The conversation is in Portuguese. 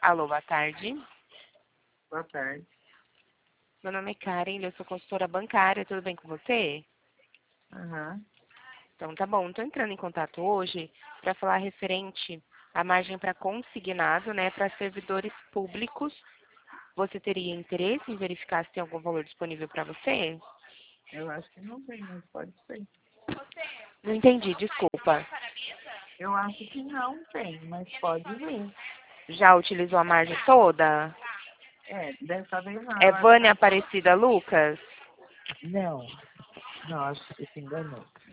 Alô, boa tarde. Boa tarde. Meu nome é Karen, eu sou consultora bancária, tudo bem com você? Aham. Então tá bom, estou entrando em contato hoje para falar referente à margem para consignado, né, para servidores públicos. Você teria interesse em verificar se tem algum valor disponível para você? Eu acho que não tem, mas pode ser. Não entendi, desculpa. Eu acho que não tem, mas pode ver. Já utilizou a margem toda? Dessa vez não. É Eu acho que Vânia Aparecida Lucas? não. Não, acho que se enganou.